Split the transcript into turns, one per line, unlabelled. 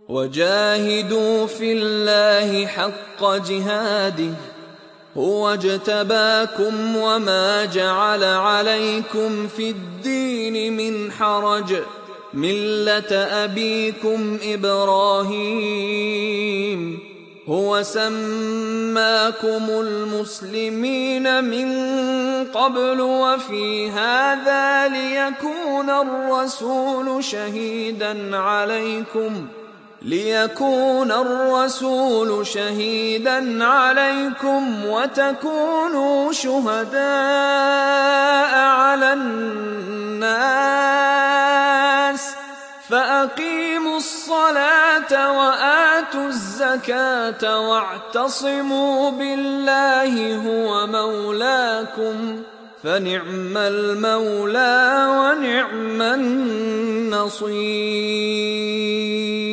وجاهدوا في الله حق جهاده هو اجتباكم وما جعل عليكم في الدين من حرج ملة أبيكم إبراهيم هو سماكم المسلمين من قبل وفي هذا ليكون الرسول شهيدا عليكم وتكونوا شهداء على الناس فأقيموا الصلاة وآتوا الزكاة واعتصموا بالله هو مولاكم فنعم المولى ونعم النصير.